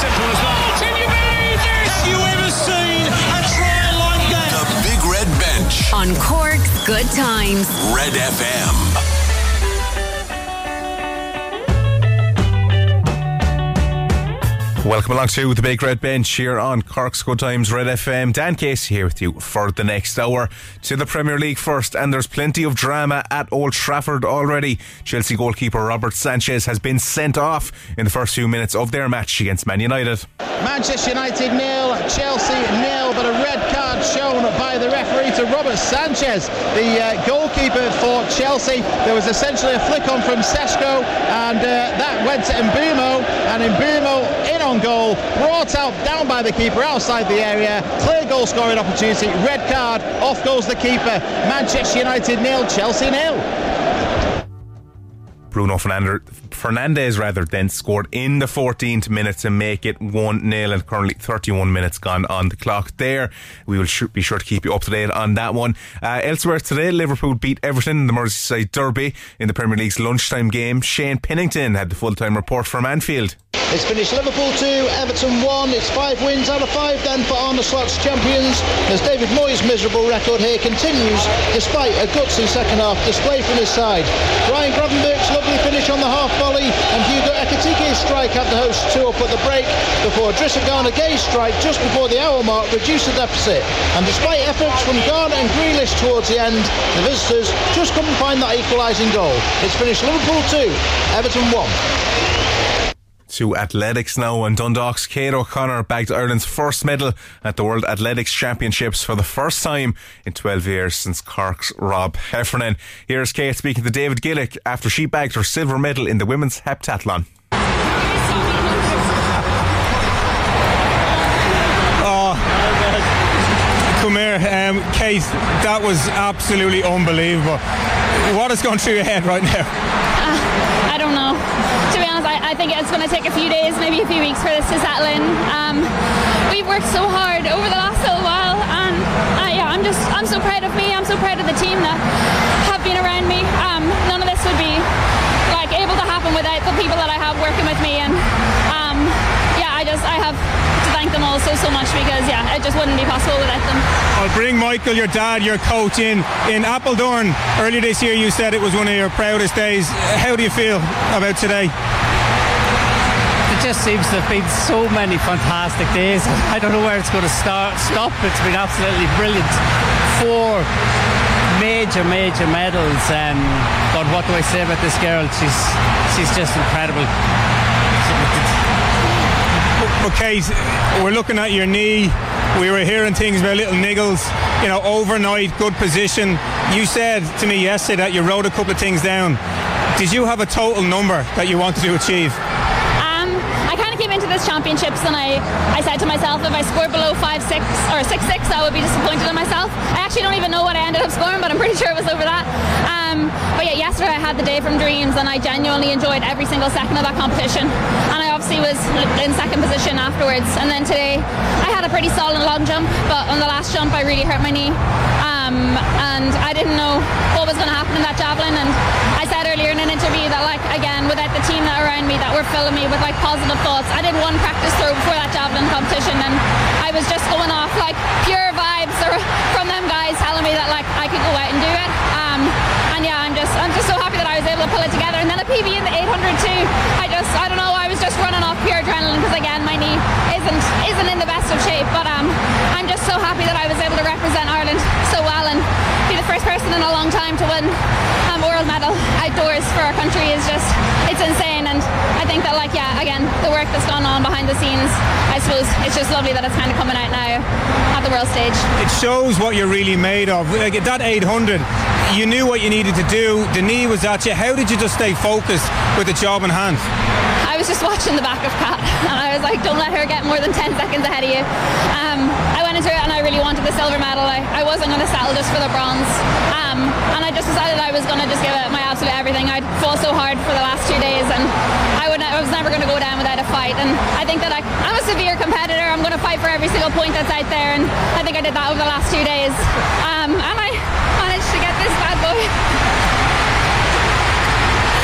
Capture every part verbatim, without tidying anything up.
simple as that. Can you believe this? Have you ever seen a try like that? The Big Red Bench. On Cork's Good Times. Red F M. Welcome along to the Big Red Bench here on Cork's Good Times Red F M. Dan Casey here with you for the next hour. To the Premier League first, and there's plenty of drama at Old Trafford already. Chelsea goalkeeper Robert Sanchez has been sent off in the first few minutes of their match against Man United. Manchester United nil, Chelsea nil, but a red card shown by the referee to Robert Sanchez, the uh, goalkeeper for Chelsea. There was essentially a flick on from Sesko, and uh, that went to Mbeumo, and Mbeumo in on goal, brought out down by the keeper outside the area. Clear goal scoring opportunity, red card, off goes the keeper. Manchester United nil, Chelsea nil. Bruno Fernandes rather then scored in the fourteenth minute to make it one nil, and currently thirty-one minutes gone on the clock there. We will sh- be sure to keep you up to date on that one. Uh, elsewhere today, Liverpool beat Everton in the Merseyside Derby in the Premier League's lunchtime game. Shane Pennington had the full-time report from Anfield. It's finished Liverpool two, Everton one. It's five wins out of five then for Arne Slot's champions, as David Moyes' miserable record here continues despite a gutsy second half display from his side. Ryan Gravenberch's lovely finish on the half volley, and Hugo Ekitike's strike had the hosts two up at the break before Idrissa Gana Gueye's strike just before the hour mark reduced the deficit. And despite efforts from Gana and Grealish towards the end, the visitors just couldn't find that equalising goal. It's finished Liverpool two, Everton one. To athletics now, and Dundalk's Kate O'Connor bagged Ireland's first medal at the World Athletics Championships for the first time in twelve years since Cork's Rob Heffernan. Here's Kate speaking to David Gillick after she bagged her silver medal in the women's heptathlon. Oh, come here, um, Kate, that was absolutely unbelievable. What has gone through your head right now? Uh, I don't know. To be honest, I, I think it's going to take a few days, maybe a few weeks for this to settle in. Um, we've worked so hard over the last little while, and uh, yeah, I'm just, I'm so proud of me. I'm so proud of the team that have been around me. Um, none of this would be like able to happen without the people that I have working with me, and um, yeah, I just, I have to thank them all so, so much, because yeah, it just wouldn't be possible without them. I'll bring Michael, your dad, your coach, in. In Appledorn earlier this year, you said it was one of your proudest days. How do you feel about today? It just seems to have been so many fantastic days. I don't know where it's going to start, stop. It's been absolutely brilliant. Four major, major medals. And God, what do I say about this girl? She's she's just incredible. But Kate, we're looking at your knee. We were hearing things about little niggles, you know, overnight, good position. You said to me yesterday that you wrote a couple of things down. Did you have a total number that you wanted to achieve? Um, I kind of came into this championships and I, I said to myself, if I scored below five six or six six, I would be disappointed in myself. I actually don't even know what I ended up scoring, but I'm pretty sure it was over that. Um, but yeah, yesterday I had the day from dreams, and I genuinely enjoyed every single second of that competition. And I obviously was in second position afterwards. And then today I had a pretty solid long jump, but on the last jump I really hurt my knee. Um, and I didn't know what was going to happen in that javelin, and I said earlier in an interview that, like, again, without the team that around me that were filling me with like positive thoughts, I did one practice throw before that javelin competition, and I was just going off like pure vibes from them guys telling me that like I could go out and do it. Um, and yeah, I'm just I'm just so happy that I was able to pull it together. And then a P B in the eight hundred too. I just I don't know I was just running off pure adrenaline, because again my knee isn't isn't in the best of shape, but um I'm just so happy that I was able to represent Ireland so well and be the first person in a long time to win a world medal outdoors for our country. Is just, it's insane. And I think that, like, yeah, again, the work that's gone on behind the scenes, I suppose it's just lovely that it's kind of coming out now at the world stage. It shows what you're really made of. Like at that eight hundred, you knew what you needed to do. The knee was at you. How did you just stay focused with the job in hand? I was just watching the back of Kat, and I was like, don't let her get more than ten seconds ahead of you. Um, I went into it and I really wanted the silver medal. I, I wasn't going to settle just for the bronze. Um, and I just decided I was going to just give it my absolute everything. I'd fought so hard for the last two days, and I, would, I was never going to go down without a fight. And I think that I, I'm a severe competitor. I'm going to fight for every single point that's out there, and I think I did that over the last two days. Um, and I managed to get this bad boy.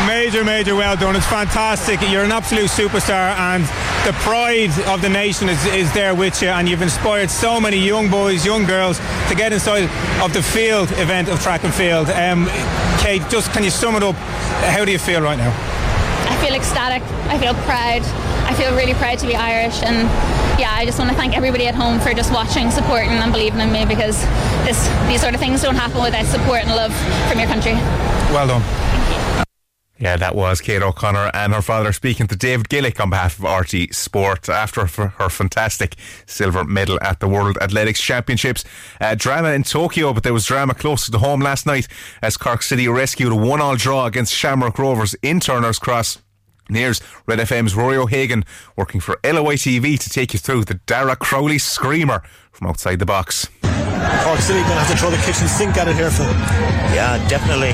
major, major well done. It's fantastic. You're an absolute superstar, and the pride of the nation is, is there with you, and you've inspired so many young boys, young girls to get inside of the field event of track and field. Um, Kate, just can you sum it up? How do you feel right now? I feel ecstatic. I feel proud. I feel really proud to be Irish, and yeah, I just want to thank everybody at home for just watching, supporting and believing in me, because this, these sort of things don't happen without support and love from your country. Well done. Yeah, that was Kate O'Connor and her father speaking to David Gillick on behalf of R T Sport after her fantastic silver medal at the World Athletics Championships. Uh, drama in Tokyo, but there was drama closer to home last night as Cork City rescued a one-all draw against Shamrock Rovers in Turner's Cross. Here's Red F M's Rory O'Hagan working for L O I T V to take you through the Dara Crowley screamer from outside the box. Cork City going to have to throw the kitchen sink at it here, Phil. Yeah, definitely.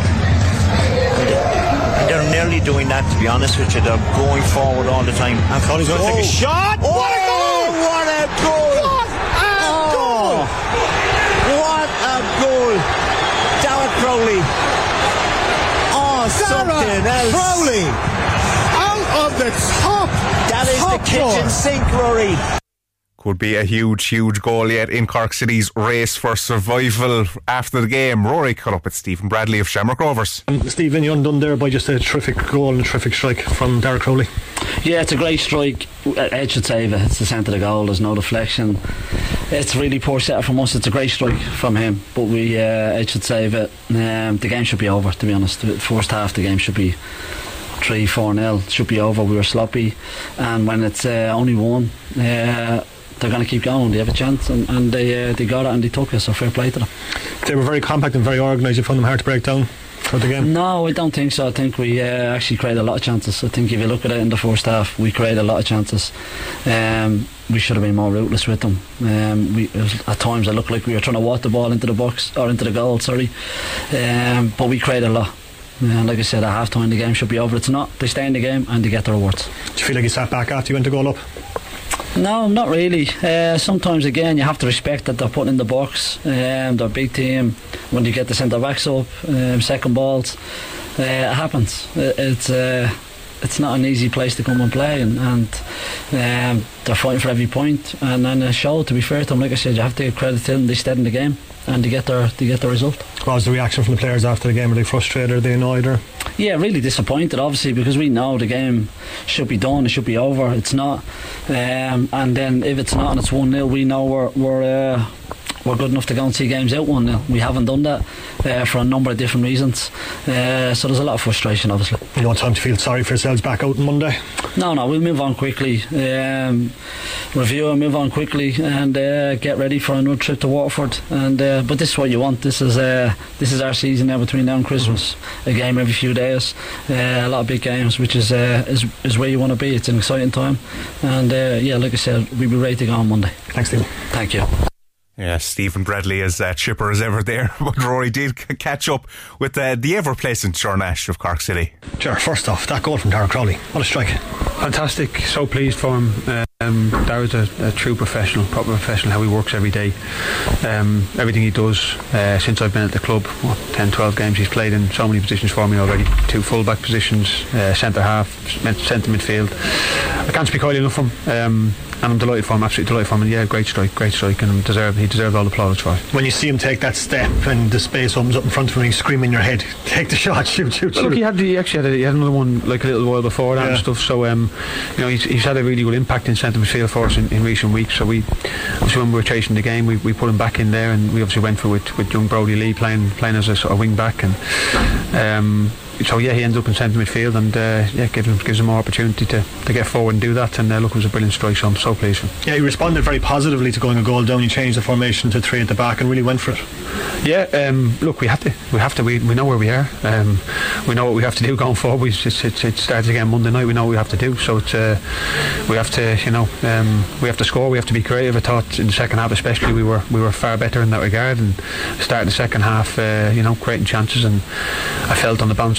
And they're nearly doing that, to be honest with you. They're going forward all the time. And Crowley's going to take a shot. Oh, what a goal! What a goal! What a oh, goal! What a goal! Dara Crowley. Oh, Dara something else. Crowley out of the top. That is top the kitchen floor. sink, Rory. Could be a huge, huge goal yet in Cork City's race for survival after the game. Rory caught up with Stephen Bradley of Shamrock Rovers. Um, Stephen, you're undone there by just a terrific goal and a terrific strike from Dara Crowley. Yeah, it's a great strike. Ed should save it. It's the centre of the goal. There's no deflection. It's really poor set from us. It's a great strike from him, but we uh, Ed should save it. Um, the game should be over, to be honest. The first half the game should be three four nil. Should be over. We were sloppy, and when it's uh, only one, uh, they're going to keep going. They have a chance, and, and they uh, they got it and they took it, so fair play to them. They were very compact and very organised. You found them hard to break down for the game? No, I don't think so. I think we uh, actually created a lot of chances. I think if you look at it in the first half, we created a lot of chances. Um, we should have been more ruthless with them. Um, we, it was, at times it looked like we were trying to walk the ball into the box, or into the goal, sorry. Um, but we created a lot. And like I said, at half time the game should be over. It's not. They stay in the game and they get the rewards. Do you feel like you sat back after you went to goal up? No, not really. Uh, sometimes again you have to respect that they're putting in the box. Um, they're a big team. When you get the centre backs up, um, second balls, uh, it happens. It, it's uh, it's not an easy place to come and play, and, and um, they're fighting for every point. And then a show, to be fair to them, like I said, you have to give credit to them. They stayed in the game and they get their they get the result. What was the reaction from the players after the game? Were they frustrated? Are they annoyed? Or? Yeah, really disappointed, obviously, because we know the game should be done, it should be over. It's not, um, and then if it's not and it's one nil, we know we're we're uh, we're good enough to go and see games out one nil. We haven't done that uh, for a number of different reasons, uh, so there's a lot of frustration, obviously. You don't want time to feel sorry for yourselves back out on Monday? No, no, we'll move on quickly, um, review and move on quickly, and uh, get ready for another trip to Waterford. And uh, but this is what you want. This is uh, this is our season now between now and Christmas. Mm-hmm. A game every few days, uh, a lot of big games, which is uh, is is where you want to be. It's an exciting time, and uh, yeah, like I said, we'll be ready to go on Monday. Thanks, Stephen. Thank you. Yeah, Stephen Bradley is uh, chipper as ever there, but Rory did c- catch up with uh, the ever-pleasant Ger Nash of Cork City. Ger, first off, that goal from Dara Crowley, what a strike. Fantastic, so pleased for him. Um, Dara's a, a true professional, proper professional, how he works every day. Um, everything he does uh, since I've been at the club, what, ten, twelve games he's played in so many positions for me already. Two full-back positions, uh, centre half, centre midfield. I can't speak highly enough for him. Um, and I'm delighted for him, absolutely delighted for him. And yeah, great strike, great strike, and deserve, he deserves all the plaudits for it. When you see him take that step and the space opens up in front of him and he's screaming in your head, take the shot, shoot, shoot, well, shoot. Look, he, had, he actually had, a, he had another one like a little while before that, yeah, and stuff, so um, you know, he's, he's had a really good impact in centre midfield for us in, in recent weeks. So we, obviously when we were chasing the game, we, we put him back in there, and we obviously went for it with, with young Brody Lee playing playing as a sort of wing back, and um, so yeah, he ends up in centre midfield, and uh, yeah, gives him gives him more opportunity to, to get forward and do that. And uh, look, it was a brilliant strike, so I'm so pleased with him. Yeah, he responded very positively to going a goal down. He changed the formation to three at the back and really went for it. Yeah, um, look, we have to, we have to, we, we know where we are. Um, we know what we have to do going forward. We, it's, it's, it starts again Monday night. We know what we have to do. So it's, uh, we have to, you know, um, we have to score. We have to be creative. I thought in the second half, especially, we were we were far better in that regard. And starting the second half, uh, you know, creating chances, and I felt on the balance of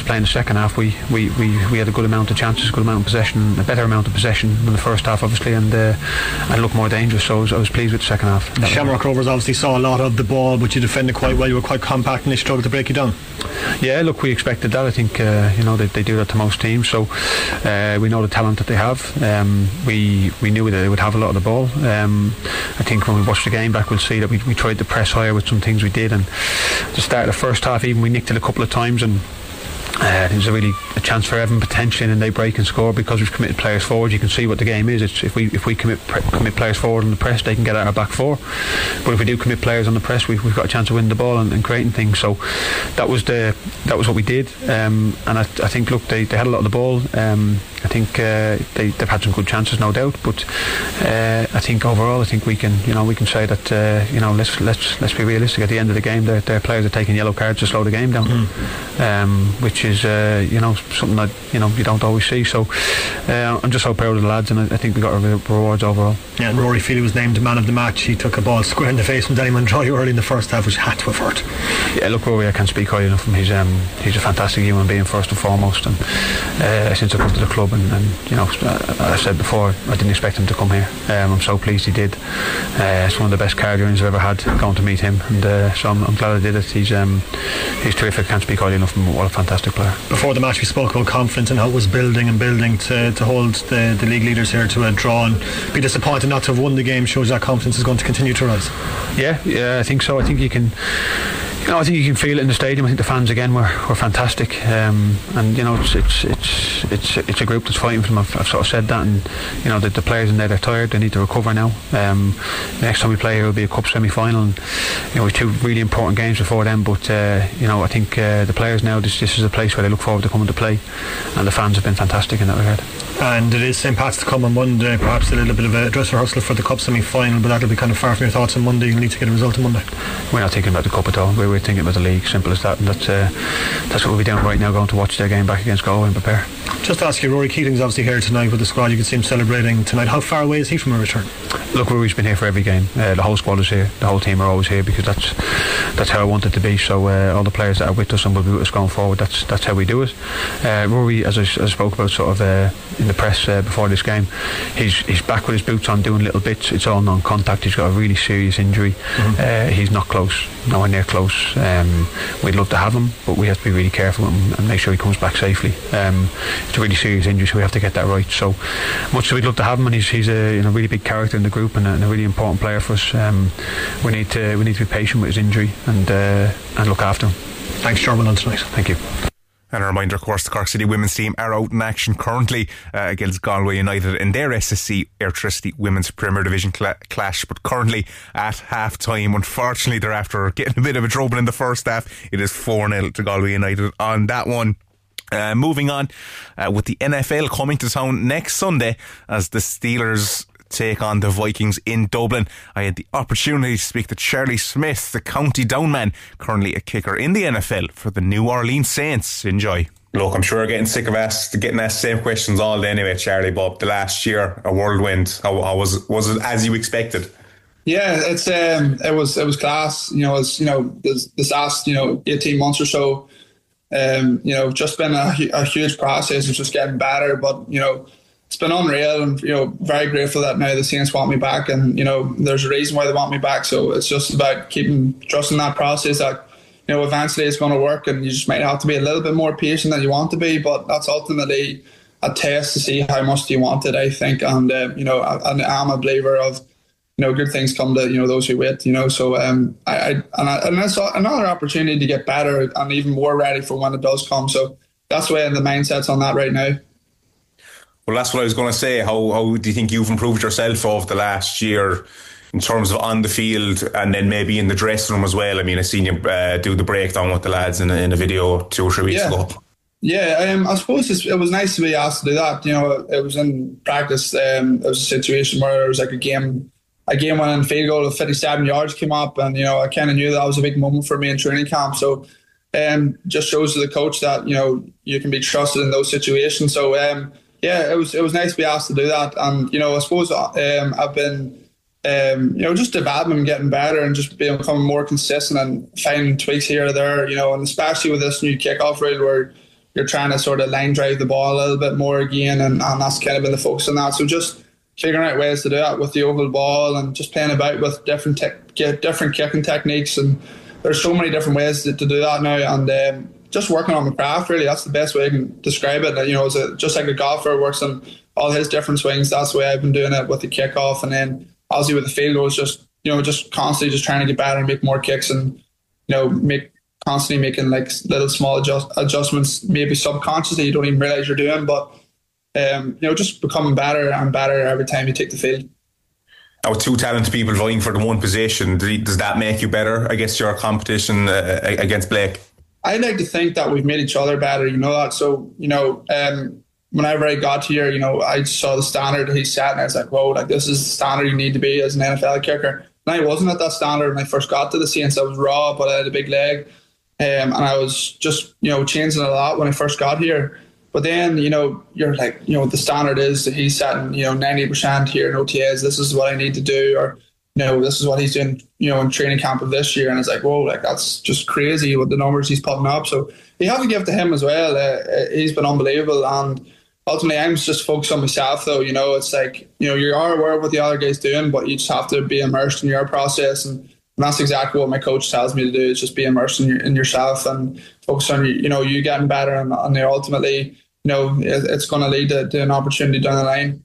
play in the second half, we, we, we, we had a good amount of chances, a good amount of possession, a better amount of possession than the first half, obviously, and uh, and looked more dangerous. So I was, I was pleased with the second half. The Shamrock Rovers obviously saw a lot of the ball, but you defended quite well. You were quite compact and they struggled to break you down. Yeah, look, we expected that. I think uh, you know they, they do that to most teams. So uh, we know the talent that they have. Um, we we knew that they would have a lot of the ball. Um, I think when we watch the game back, we'll see that we, we tried to press higher with some things we did, and to start the first half, even we nicked it a couple of times, and Uh, I think there's a really a chance for Evan potentially, and they break and score because we've committed players forward. You can see what the game is. It's if we if we commit pre- commit players forward on the press, they can get out our back four. But if we do commit players on the press, we've, we've got a chance of winning the ball and, and creating things. So that was the that was what we did. Um, and I, I think look, they, they had a lot of the ball. Um, I think uh, they they've had some good chances, no doubt. But uh, I think overall, I think we can you know we can say that uh, you know let's let's let's be realistic. At the end of the game, their their players are taking yellow cards to slow the game down, mm. um, which is uh, you know something that you know you don't always see. So uh, I'm just so proud of the lads, and I, I think we got our rewards overall. Yeah, and Rory Feely was named man of the match. He took a ball square in the face from Danny Montroy early in the first half, which had to have hurt. Yeah, look, Rory, I can't speak highly enough of him. He's um, he's a fantastic human being first and foremost, and uh, since I come to the club, and, and you know, I said before, I didn't expect him to come here. Um, I'm so pleased he did. Uh, it's one of the best car journeys I've ever had, going to meet him, and uh, so I'm, I'm glad I did it. He's um, he's terrific. I can't speak highly enough of him. What a fantastic player. Before the match, we spoke about confidence and how it was building and building to, to hold the, the league leaders here to a draw, and be disappointed not to have won the game shows that confidence is going to continue to rise. Yeah, yeah, I think so. I think you can. You know, I think you can feel it in the stadium. I think the fans again were, were fantastic, um, and you know it's it's it's it's it's a group that's fighting for them. I've, I've sort of said that, and you know the, the players in there, they're tired. They need to recover now. Um, next time we play here will be a cup semi-final, and you know we've two really important games before them. But uh, you know I think uh, the players now, this this is a place where they look forward to coming to play, and the fans have been fantastic in that regard. And it is Saint Pat's to come on Monday. Perhaps a little bit of a dress rehearsal for the cup semi-final, but that'll be kind of far from your thoughts on Monday. You'll need to get a result on Monday. We're not thinking about the cup at all. We're, we're thinking about the league. Simple as that. And that's uh, that's what we'll be doing right now. Going to watch their game back against Galway and prepare. Just to ask you, Rory Keating's obviously here tonight with the squad. You can see him celebrating tonight. How far away is he from a return? Look, Rory's been here for every game. Uh, the whole squad is here. The whole team are always here because that's that's how I want it to be. So uh, all the players that are with us and will be with us going forward, that's that's how we do it. Uh, Rory, as I, as I spoke about sort of uh, in the press uh, before this game, he's he's back with his boots on doing little bits. It's all non-contact. He's got a really serious injury. Mm-hmm. Uh, he's not close, nowhere near close. Um, we'd love to have him, but we have to be really careful and, and make sure he comes back safely. Um, it's a really serious injury, so we have to get that right. So much as we'd love to have him, and he's, he's a you know, really big character in the group and a, and a really important player for us. Um, we need to we need to be patient with his injury and uh, and look after him. Thanks, Sherman, on tonight. Thank you. And a reminder, of course, the Cork City women's team are out in action currently uh, against Galway United in their S S C Airtricity Women's Premier Division cl- clash, but currently at half time. Unfortunately, they're after getting a bit of a trouble in the first half. It is four nil to Galway United on that one. Uh, moving on uh, with the N F L coming to town next Sunday as the Steelers take on the Vikings in Dublin. I had the opportunity to speak to Charlie Smith, the County Down man, currently a kicker in the N F L for the New Orleans Saints. Enjoy. Look, I'm sure I'm getting sick of asked, getting asked the same questions all day anyway, Charlie, but the last year, a whirlwind. How, how was was it as you expected? Yeah, it's um, it was it was class. You know, it's you know this, this last you know eighteen months or so, um, you know, just been a, a huge process. It's just getting better, but you know. It's been unreal, and you know, very grateful that now the Saints want me back, and you know, there's a reason why they want me back. So it's just about keeping trusting that process. That you know, eventually it's going to work, and you just might have to be a little bit more patient than you want to be. But that's ultimately a test to see how much do you want it, I think. And uh, you know, I, I'm a believer of you know, good things come to you know those who wait. You know, so um, I, I and, I, and it's another opportunity to get better and even more ready for when it does come. So that's why the mindset's on that right now. Well, that's what I was going to say. How how do you think you've improved yourself over the last year in terms of on the field and then maybe in the dressing room as well? I mean, I seen you uh, do the breakdown with the lads in a, in a video two or three weeks yeah. ago. Yeah, um, I suppose it's, it was nice to be asked to do that. You know, it was in practice. Um, it was a situation where it was like a game, a game-winning field goal of fifty-seven yards came up, and you know, I kind of knew that was a big moment for me in training camp. So, um, just shows to the coach that you know you can be trusted in those situations. So, um. Yeah, it was it was nice to be asked to do that, and you know I suppose um, I've been um, you know just developing and getting better and just becoming more consistent and finding tweaks here or there, you know, and especially with this new kickoff rule where you're trying to sort of line drive the ball a little bit more again, and, and that's kind of been the focus on that. So just figuring out ways to do that with the oval ball and just playing about with different te- different kicking techniques, and there's so many different ways to, to do that now, and um, just working on the craft, really. That's the best way I can describe it. You know, as a, just like a golfer works on all his different swings, that's the way I've been doing it with the kickoff, and then obviously with the field goals, just, you know, just constantly just trying to get better and make more kicks, and, you know, make constantly making like little small adjust, adjustments, maybe subconsciously you don't even realize you're doing, but um, you know, just becoming better and better every time you take the field. Now, with two talented people vying for the one position, does that make you better against your competition uh, against Blake? I like to think that we've made each other better, you know that. So, you know, um, whenever I got here, you know, I saw the standard he set, and I was like, whoa, like this is the standard you need to be as an N F L kicker. And I wasn't at that standard when I first got to the Saints. I was raw, but I had a big leg. Um, and I was just, you know, changing a lot when I first got here. But then, you know, you're like, you know, the standard is that he's setting, you know, ninety percent here in O T As. This is what I need to do. Or, you know, this is what he's doing, you know, in training camp of this year. And it's like, whoa, like that's just crazy with the numbers he's putting up. So you have to give to him as well. Uh, he's been unbelievable. And ultimately, I'm just focused on myself, though. You know, it's like, you know, you are aware of what the other guy's doing, but you just have to be immersed in your process. And, and that's exactly what my coach tells me to do, is just be immersed in, your, in yourself and focus on, you know, you getting better. And, and ultimately, you know, it, it's going to lead to, to an opportunity down the line.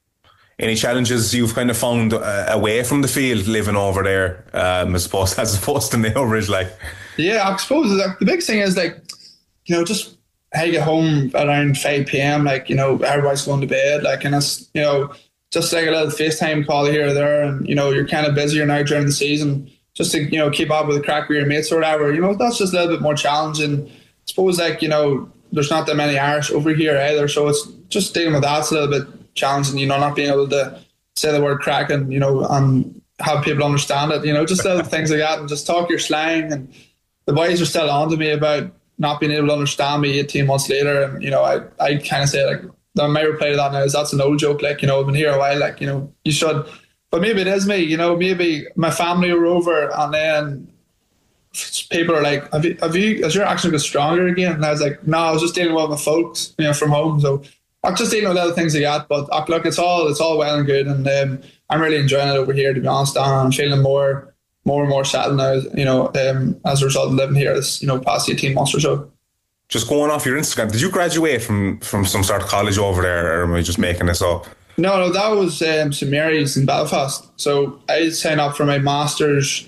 Any challenges you've kind of found uh, away from the field living over there, um, I suppose, as opposed to Nailbridge, like? Yeah, I suppose like, the big thing is, like, you know, just I get home around five p.m, like, you know, everybody's going to bed, like, and it's, you know, just like a little FaceTime call here or there, and, you know, you're kind of busier now during the season, just to, you know, keep up with the crack with your mates or whatever. You know, that's just a little bit more challenging. I suppose, like, you know, there's not that many Irish over here either, so it's just dealing with that's a little bit challenging, you know, not being able to say the word crack and, you know, and have people understand it, you know, just little things like that, and just talk your slang. And the boys are still on to me about not being able to understand me eighteen months later, and, you know, I, I kind of say, like, my reply to that now is, that's an old joke, like, you know, I've been here a while, like, you know, you should, but maybe it is me, you know, maybe my family were over, and then people are like, have you, have you, has your accent got stronger again? And I was like, no, I was just dealing with my folks, you know, from home. So I'm just dealing with other things like that. But uh, look, it's all it's all well and good, and um, I'm really enjoying it over here, to be honest. And I'm feeling more, more and more settled now, you know, um, as a result of living here this, you know, past eighteen months or so. Just going off your Instagram, did you graduate from from some sort of college over there, or am I just making this up? No, no, that was um, Saint Mary's in Belfast. So I signed up for my masters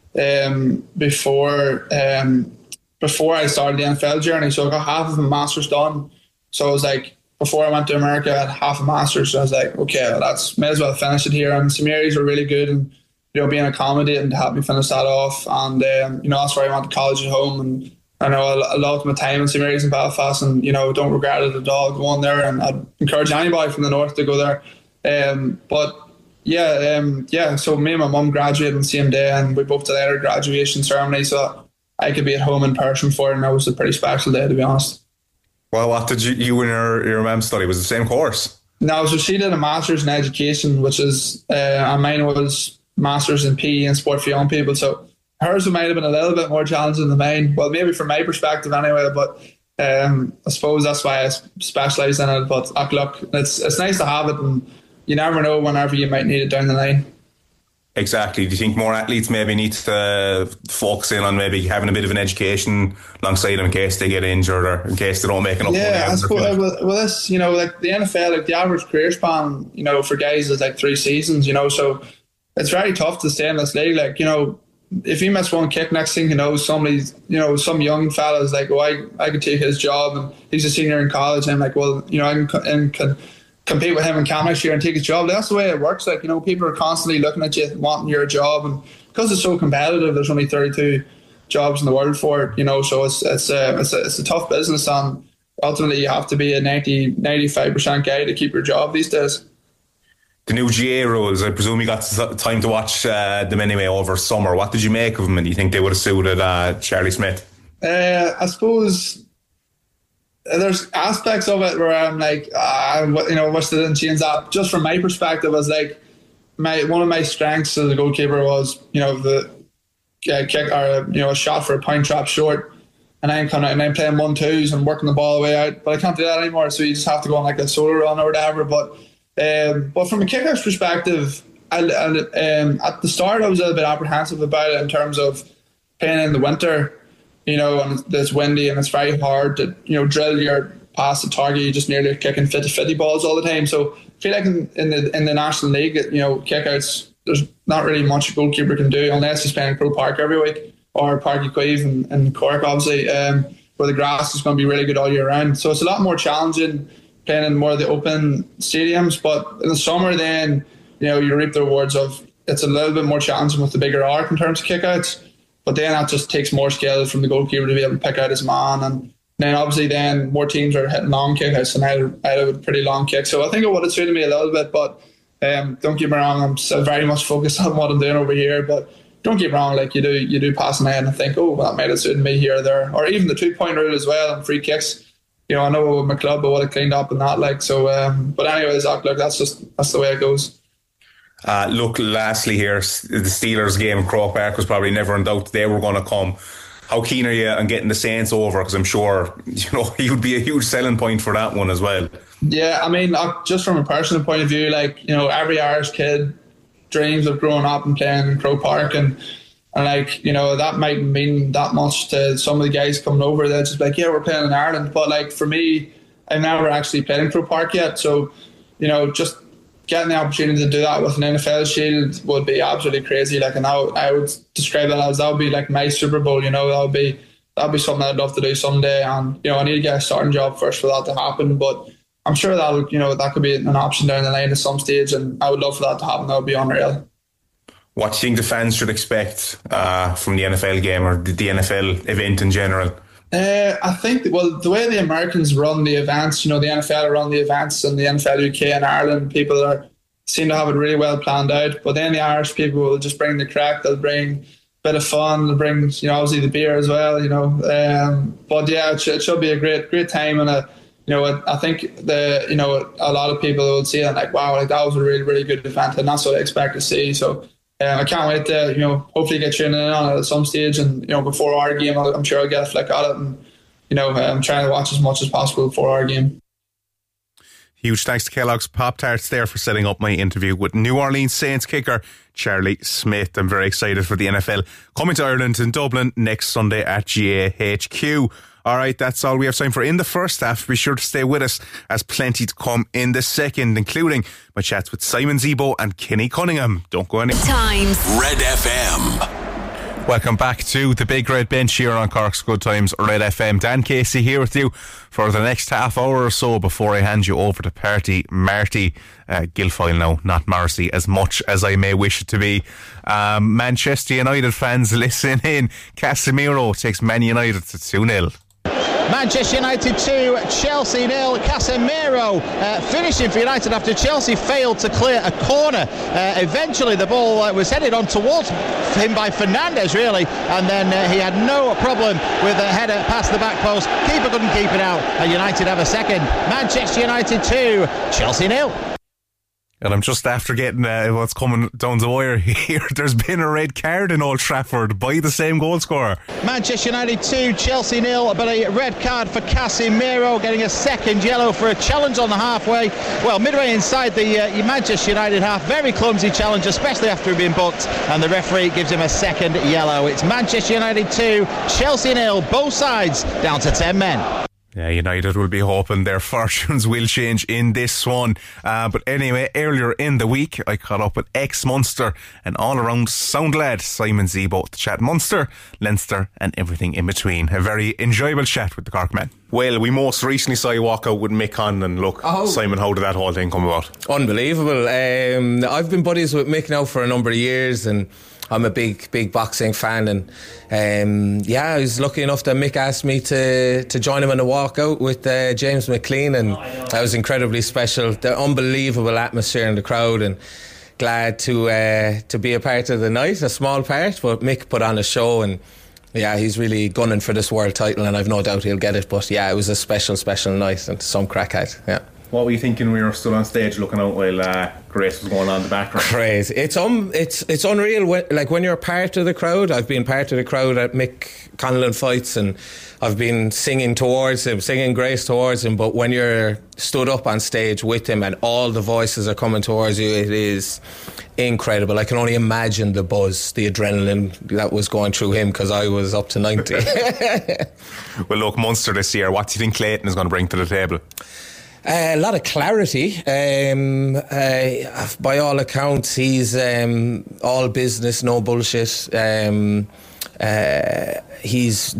um, before um, before I started the N F L journey. So I got half of my masters done. So I was like, before I went to America, I had half a master's. So I was like, okay, well, that's may as well finish it here. And Saint Mary's were really good, and, you know, being accommodating to help me finish that off. And um, you know, that's where I went to college at home, and I know I loved my time in Saint Mary's in Belfast, and, you know, don't regret it at all going there. And I'd encourage anybody from the north to go there. Um, but yeah, um, yeah. So me and my mum graduated on the same day, and we both did our graduation ceremony, so I could be at home in person for it, and that was a pretty special day, to be honest. Well, what did you, you and your, your mum study? Was it the same course? No, so she did a master's in education, which is, uh, and mine was master's in P E and sport for young people. So hers might have been a little bit more challenging than mine. Well, maybe from my perspective anyway, but um, I suppose that's why I specialise in it. But uh, look, it's it's nice to have it, and you never know whenever you might need it down the line. Exactly. Do you think more athletes maybe need to focus in on maybe having a bit of an education alongside them in case they get injured or in case they don't make enough money? Yeah, I suppose, well, well, this, you know, like the N F L, like the average career span, you know, for guys is like three seasons, you know, so it's very tough to stay in this league. Like, you know, if you miss one kick, next thing you know, somebody's, you know, some young fella's like, oh, I, I could take his job, and he's a senior in college. And I'm like, well, you know, I can, and can compete with him in camp next year and take his job. That's the way it works. Like, you know, people are constantly looking at you, wanting your job, and because it's so competitive, there's only thirty-two jobs in the world for it, you know, so it's it's a, it's a, it's a tough business, and ultimately you have to be a ninety, ninety-five percent guy to keep your job these days. The new G A rules, I presume you got time to watch uh, them anyway over summer. What did you make of them, and do you think they would have suited uh, Charlie Smith? Uh, I suppose there's aspects of it where I'm like, ah, you know, wish they didn't change that. Just from my perspective, as like my one of my strengths as a goalkeeper was, you know, the uh, kick or, you know, a shot for a point trap short. and then kind of and then playing one twos and working the ball away out. But I can't do that anymore, so you just have to go on like a solo run or whatever. But um, but from a kickouts perspective, I, I, um, at the start I was a little bit apprehensive about it in terms of playing in the winter, you know, and it's windy and it's very hard to, you know, drill your past the target. You just nearly kicking fifty-fifty balls all the time. So I feel like in, in the in the National League, you know, kickouts, there's not really much a goalkeeper can do unless he's playing Croke Park every week or Parky Queeve and, and Cork, obviously, um, where the grass is going to be really good all year round. So it's a lot more challenging playing in more of the open stadiums. But in the summer, then, you know, you reap the rewards of it's a little bit more challenging with the bigger arc in terms of kickouts. But then that just takes more skill from the goalkeeper to be able to pick out his man. And then obviously then more teams are hitting long kickouts, and I had, I had a pretty long kick. So I think it would have suited me a little bit. But um, don't get me wrong, I'm still very much focused on what I'm doing over here. But don't get me wrong, like you do you do pass an end and think, oh, well, that might have suited me here or there. Or even the two-point rule as well and free kicks. You know, I know with my club I would have cleaned up and that. Like so. Um, but anyways, look, that's just that's the way it goes. Uh, look, lastly here, the Steelers game in Croke Park was probably never in doubt they were going to come. How keen are you on getting the Saints over? Because I'm sure, you know, he would be a huge selling point for that one as well. Yeah, I mean, just from a personal point of view, like, you know, every Irish kid dreams of growing up and playing in Croke Park, and and like, you know, that might mean that much to some of the guys coming over. They're just like, yeah, we're playing in Ireland. But like for me, I've never actually played in Croke Park yet, so, you know, just getting the opportunity to do that with an N F L shield would be absolutely crazy. Like, and I, I would describe that as that would be like my Super Bowl. You know, that would be that would be something I'd love to do someday. And you know, I need to get a starting job first for that to happen. But I'm sure that you know that could be an option down the line at some stage, and I would love for that to happen. That would be unreal. What do you think the fans should expect uh, from the N F L game or the N F L event in general? Uh, I think, well, the way the Americans run the events, you know, the N F L run the events, and the N F L U K and Ireland, people are seem to have it really well planned out. But then the Irish people will just bring the crack, they'll bring a bit of fun, they'll bring, you know, obviously the beer as well, you know. Um, but yeah, it should, it should be a great, great time. And, a, you know, I think the, you know, a lot of people will see it like, wow, like that was a really, really good event, and that's what I expect to see. So, Um, I can't wait to, you know, hopefully get tuning in on it at some stage, and you know, before our game, I'm sure I'll get a flick at it, and you know, I'm trying to watch as much as possible before our game. Huge thanks to Kellogg's Pop-Tarts there for setting up my interview with New Orleans Saints kicker Charlie Smith. I'm very excited for the N F L coming to Ireland in Dublin next Sunday at G A H Q. Alright, that's all we have time for in the first half. Be sure to stay with us as plenty to come in the second, including my chats with Simon Zebo and Kenny Cunningham. Don't go anywhere. Times. Red F M. Welcome back to the Big Red Bench here on Cork's Good Times Red F M. Dan Casey here with you for the next half hour or so before I hand you over to Party Marty uh, Guilfoyle now, not Morrissey, as much as I may wish it to be. Um, Manchester United fans, listen in. Casemiro takes Man United to two nil. Manchester United two, Chelsea nil. Casemiro uh, finishing for United after Chelsea failed to clear a corner. Uh, eventually the ball uh, was headed on towards him by Fernandes, really, and then uh, he had no problem with a header past the back post. Keeper couldn't keep it out, and United have a second. Manchester United two, Chelsea nil. And I'm just after getting uh, what's coming down the wire here. There's been a red card in Old Trafford by the same goal scorer. Manchester United two, Chelsea nil, but a red card for Casemiro, getting a second yellow for a challenge on the halfway. Well, midway inside the uh, Manchester United half. Very clumsy challenge, especially after being booked, and the referee gives him a second yellow. It's Manchester United two, Chelsea nil, both sides down to ten men. Yeah, United will be hoping their fortunes will change in this one. Uh, but anyway, earlier in the week, I caught up with ex-Munster and all-around sound lad Simon Zebo to chat Munster, Leinster and everything in between. A very enjoyable chat with the Cork man. Well, we most recently saw you walk out with Mick Conlon. Look, oh. Simon, how did that whole thing come about? Unbelievable. Um, I've been buddies with Mick now for a number of years, and I'm a big, big boxing fan, and um, yeah, I was lucky enough that Mick asked me to, to join him in a walkout with uh, James McLean, and that was incredibly special. The unbelievable atmosphere in the crowd, and glad to uh, to be a part of the night, a small part, but Mick put on a show, and yeah, he's really gunning for this world title, and I've no doubt he'll get it. But yeah, it was a special, special night, and some crack at, yeah. What were you thinking when you were stood on stage looking out while uh, Grace was going on in the background? Crazy. It's um, it's it's unreal. When, like when you're part of the crowd. I've been part of the crowd at Mick Conlon fights, and I've been singing towards him, singing Grace towards him. But when you're stood up on stage with him and all the voices are coming towards you, it is incredible. I can only imagine the buzz, the adrenaline that was going through him, because I was up to ninety. Well, look, Munster this year, what do you think Clayton is going to bring to the table? Uh, a lot of clarity. Um, uh, by all accounts, he's um, all business, no bullshit. Um, uh, he's,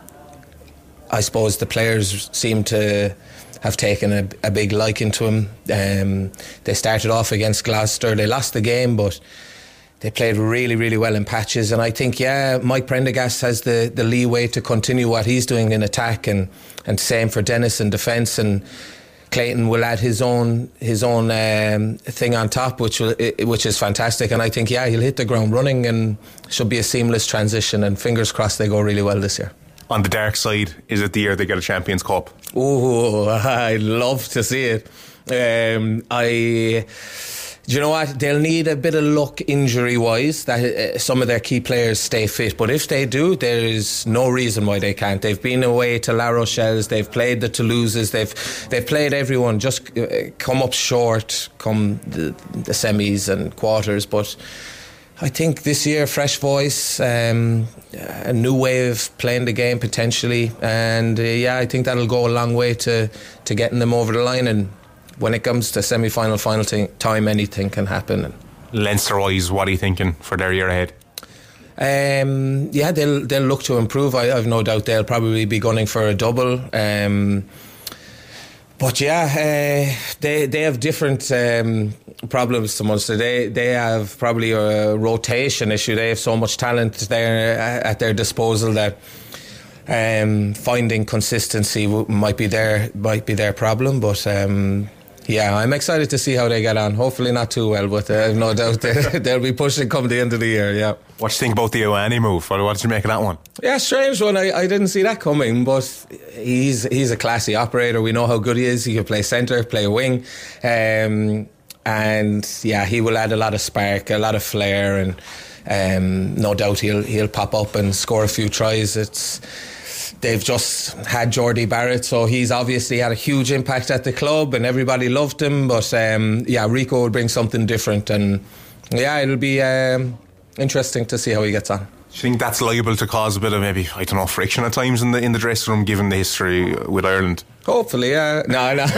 I suppose, the players seem to have taken a, a big liking to him. Um, they started off against Gloucester. They lost the game, but they played really, really well in patches. And I think, yeah, Mike Prendergast has the, the leeway to continue what he's doing in attack, and, and same for Dennis in defence. And Clayton will add his own his own um, thing on top, which will, which is fantastic. And I think, yeah, he'll hit the ground running and should be a seamless transition. And fingers crossed they go really well this year. On the dark side, is it the year they get a Champions Cup? Oh, I'd love to see it. Um, I... Do you know what? They'll need a bit of luck injury-wise, that uh, some of their key players stay fit. But if they do, there is no reason why they can't. They've been away to La Rochelle's, they've played the Toulouses, they've they've played everyone. Just uh, come up short, come the, the semis and quarters. But I think this year, fresh voice, um, a new way of playing the game potentially, and uh, yeah, I think that'll go a long way to to getting them over the line. And when it comes to semi-final, final t- time, anything can happen. Leinster-wise, what are you thinking for their year ahead? Um, yeah, they'll they'll look to improve. I have no doubt they'll probably be gunning for a double. Um, but yeah, uh, they they have different um, problems to Munster. They they have probably a rotation issue. They have so much talent there at their disposal that um, finding consistency w- might be their might be their problem. But um, yeah, I'm excited to see how they get on. Hopefully not too well, but uh, I have no doubt they, they'll be pushing come the end of the year. Yeah. What do you think about the Ioane move? What, what did you make of that one? Yeah, strange one. I, I didn't see that coming, but he's he's a classy operator. We know how good he is. He can play centre, play a wing, um, and yeah, he will add a lot of spark, a lot of flair, and um, no doubt he'll he'll pop up and score a few tries. It's They've just had Jordy Barrett, so he's obviously had a huge impact at the club and everybody loved him. But um, yeah, Rico will bring something different, and yeah, it'll be um, interesting to see how he gets on. Do you think that's liable to cause a bit of maybe, I don't know, friction at times in the in the dressing room, given the history with Ireland? Hopefully, yeah. No, no.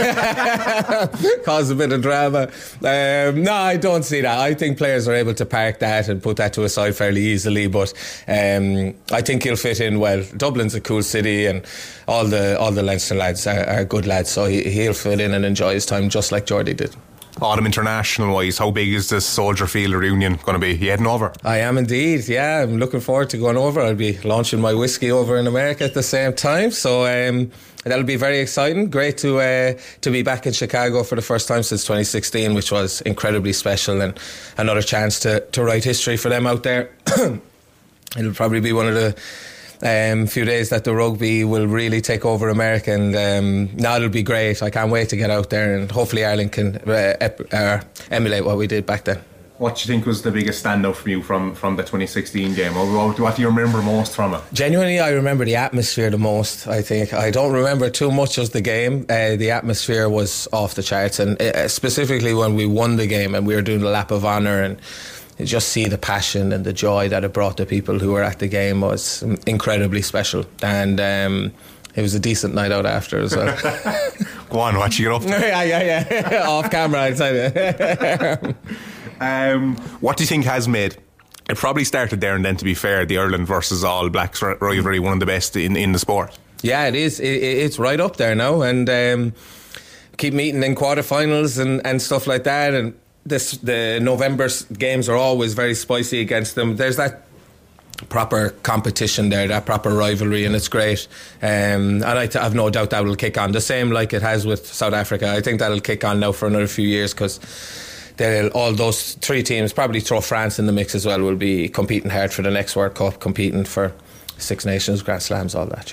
Cause a bit of drama. Um, no, I don't see that. I think players are able to park that and put that to a side fairly easily. But um, I think he'll fit in well. Dublin's a cool city, and all the all the Leinster lads are, are good lads. So he, he'll fit in and enjoy his time just like Jordy did. Autumn international wise, how big is this Soldier Field reunion going to be? You heading over? I am indeed, yeah. I'm looking forward to going over. I'll be launching my whiskey over in America at the same time, so um, that'll be very exciting. Great to uh, to be back in Chicago for the first time since twenty sixteen, which was incredibly special, and another chance to, to write history for them out there. It'll probably be one of the Um, few days that the rugby will really take over America, and um, now it'll be great. I can't wait to get out there, and hopefully Ireland can uh, ep- uh, emulate what we did back then. What do you think was the biggest standout for you from, from the twenty sixteen game? What, what do you remember most from it? Genuinely, I remember the atmosphere the most. I think I don't remember too much of the game. Uh, the atmosphere was off the charts, and uh, specifically when we won the game and we were doing the lap of honour, and you just see the passion and the joy that it brought to people who were at the game was incredibly special. And um, it was a decent night out after as well. Go on, what you get up to? yeah, yeah, yeah. Off camera, I'd say. um, what do you think has made it probably started there and then, to be fair, the Ireland versus All Blacks rivalry one of the best in, in the sport? Yeah, it is. It, it's right up there now, and um, keep meeting in quarterfinals and, and stuff like that. And this the November games are always very spicy against them. There's that proper competition there, that proper rivalry, and it's great. Um, and I t- have no doubt that will kick on. The same like it has with South Africa. I think that'll kick on now for another few years, because they'll all those three teams, probably throw France in the mix as well, will be competing hard for the next World Cup, competing for Six Nations, Grand Slams, all that. Yeah.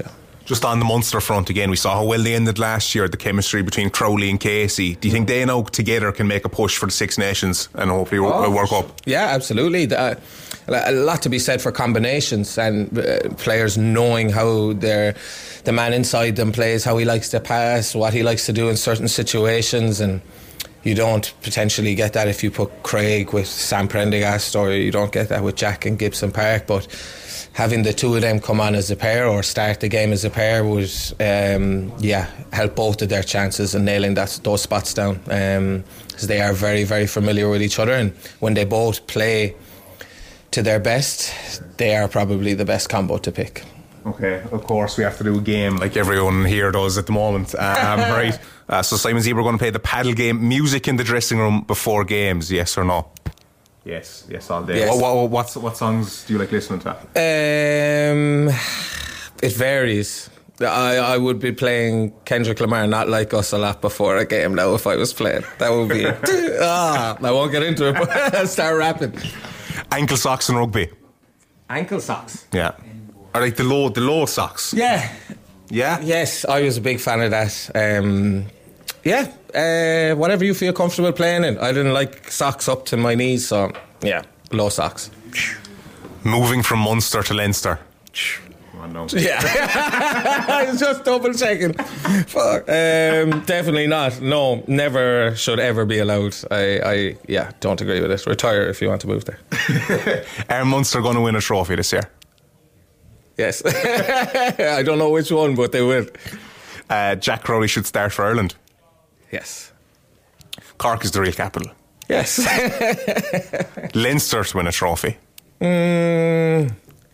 Just on the Munster front again, we saw how well they ended last year, the chemistry between Crowley and Casey. Do you think they now together can make a push for the Six Nations and hopefully oh, work up? Yeah, absolutely. Uh, a lot to be said for combinations and uh, players knowing how their the man inside them plays, how he likes to pass, what he likes to do in certain situations, and you don't potentially get that if you put Craig with Sam Prendergast, or you don't get that with Jack and Gibson Park. But having the two of them come on as a pair or start the game as a pair would um, yeah, help both of their chances in nailing that, those spots down, um, because they are very, very familiar with each other, and when they both play to their best, they are probably the best combo to pick. Okay, of course we have to do a game like everyone here does at the moment. Um, right, uh, so Simon Z, we're going to play the paddle game. Music in the dressing room before games, yes or no? Yes, yes, all day. Yes. What, what, what, what songs do you like listening to? Um, it varies. I, I would be playing Kendrick Lamar, Not Like Us, a lot before a game now if I was playing. That would be... ah, I won't get into it, but I'll start rapping. Ankle socks and rugby. Ankle socks? Yeah. Or like the low, the low socks. Yeah. Yeah? Yes, I was a big fan of that. Um, yeah, uh, whatever you feel comfortable playing in. I didn't like socks up to my knees, so yeah, low socks. Moving from Munster to Leinster. Oh, no. Yeah. I was just double checking. Fuck. Um, definitely not. No, never should ever be allowed. I, I yeah, don't agree with it. Retire if you want to move there. Are Munster going to win a trophy this year? Yes. I don't know which one, but they will. Uh, Jack Crowley should start for Ireland. Yes. Cork is the real capital. Yes. Leinster to win a trophy. Mm,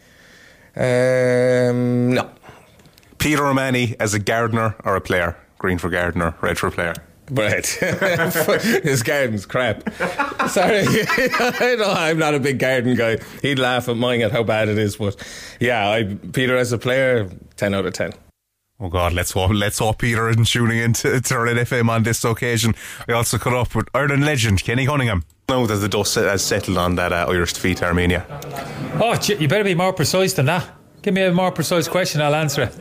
um, no. Peter O'Mahony as a gardener or a player? Green for gardener, red for player. Right. His garden's crap. Sorry. I know I'm not a big garden guy. He'd laugh at mine at how bad it is, but yeah, I, Peter as a player, ten out of ten. Oh God, let's hope, let's hope Peter isn't tuning into to Red F M on this occasion. We also caught up with Ireland legend Kenny Cunningham. Now that the dust has settled on that uh, Irish defeat to Armenia. Oh, you better be more precise than that. Give me a more precise question, I'll answer it.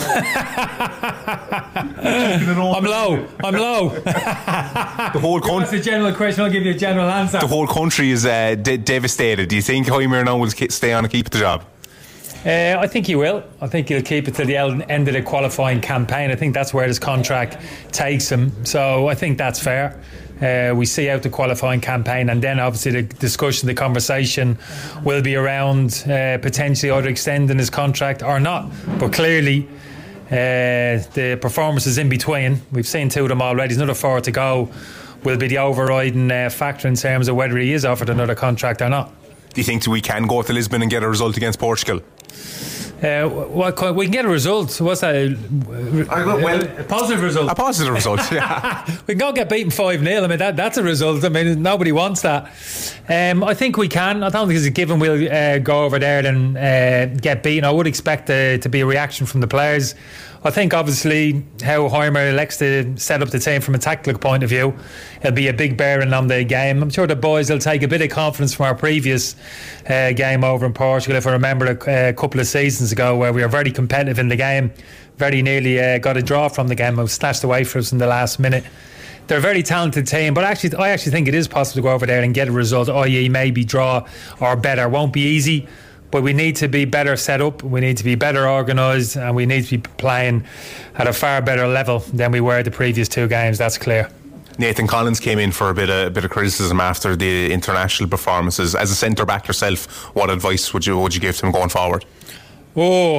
I'm low. I'm low. The whole country. That's a general question. I'll give you a general answer. The whole country is uh, de- devastated. Do you think Heimer now will stay on and keep the job? Uh, I think he will. I think he'll keep it to the end of the qualifying campaign. I think that's where his contract takes him. So I think that's fair. Uh, we see out the qualifying campaign, and then obviously the discussion, the conversation will be around uh, potentially either extending his contract or not. But clearly uh, the performances in between, we've seen two of them already, there's another four to go, will be the overriding uh, factor in terms of whether he is offered another contract or not. Do you think we can go to Lisbon and get a result against Portugal? Uh, what, we can get a result. What's that? Uh, well, a positive result. A positive result, yeah. We can go get beaten five nil. I mean, that, that's a result. I mean, nobody wants that. Um, I think we can. I don't think it's a given we'll uh, go over there and uh, get beaten. I would expect uh, to be a reaction from the players. I think obviously how Heimer elects to set up the team from a tactical point of view, it'll be a big bearing on the game. I'm sure the boys will take a bit of confidence from our previous uh, game over in Portugal. If I remember a, a couple of seasons ago where we were very competitive in the game, very nearly uh, got a draw from the game. It was snatched away from us in the last minute. They're a very talented team, but actually I actually think it is possible to go over there and get a result, that is maybe draw or better. Won't be easy, but we need to be better set up, we need to be better organised, and we need to be playing at a far better level than we were the previous two games, that's clear. Nathan Collins came in for a bit of, a bit of criticism after the international performances. As a centre back yourself, what advice would you would you give to him going forward? Oh,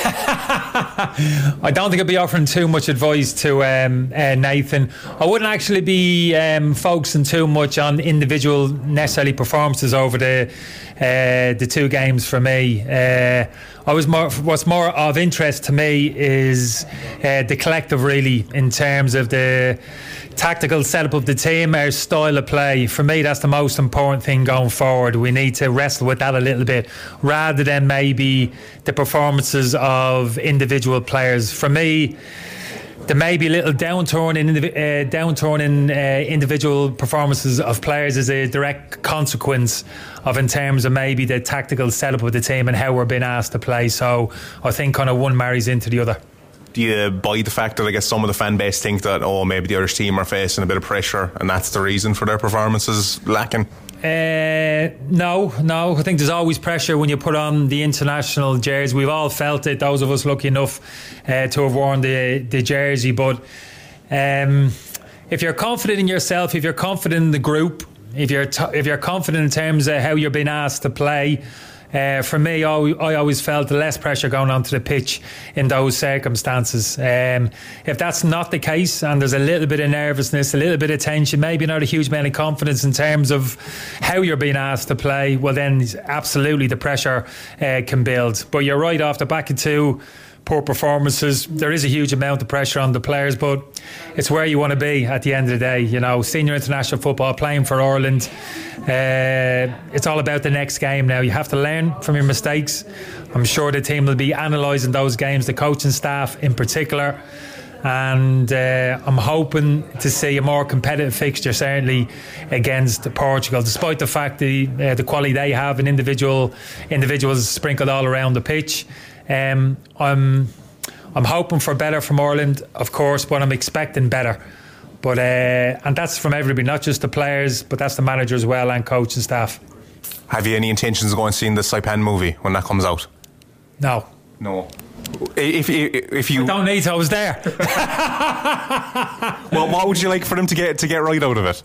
I don't think I'd be offering too much advice to um, uh, Nathan. I wouldn't actually be um, focusing too much on individual necessarily performances over the uh, the two games for me. Uh, I was more. What's more of interest to me is uh, the collective, really, in terms of the tactical setup of the team, our style of play. For me, that's the most important thing going forward. We need to wrestle with that a little bit, rather than maybe the performances of individual players. For me, there may be a little downturn in uh, downturn in uh, individual performances of players as a direct consequence of, in terms of maybe the tactical setup of the team and how we're being asked to play. So I think kind of one marries into the other. Do you buy the fact that I guess some of the fan base think that, oh, maybe the Irish team are facing a bit of pressure and that's the reason for their performances lacking? Uh, no, no. I think there's always pressure when you put on the international jersey. We've all felt it, those of us lucky enough uh, to have worn the, the jersey. But um, if you're confident in yourself, if you're confident in the group, if you're t- if you're confident in terms of how you're being asked to play, Uh, for me, I, I always felt less pressure going onto the pitch in those circumstances. Um, if that's not the case and there's a little bit of nervousness, a little bit of tension, maybe not a huge amount of confidence in terms of how you're being asked to play, well then absolutely the pressure uh, can build. But you're right, off the back of two poor performances, there is a huge amount of pressure on the players, but it's where you want to be at the end of the day. You know, senior international football, playing for Ireland, uh, it's all about the next game now. You have to learn from your mistakes. I'm sure the team will be analysing those games, the coaching staff in particular, and uh, I'm hoping to see a more competitive fixture certainly against Portugal, despite the fact the uh, the quality they have and individual individuals sprinkled all around the pitch. Um, I'm I'm hoping for better from Ireland, of course, but I'm expecting better. But uh, and that's from everybody, not just the players, but that's the manager as well and coach and staff. Have you any intentions of going and seeing the Saipan movie when that comes out? No. No. If if, if you I don't need to, I was there. Well, what would you like for them to get to get right out of it?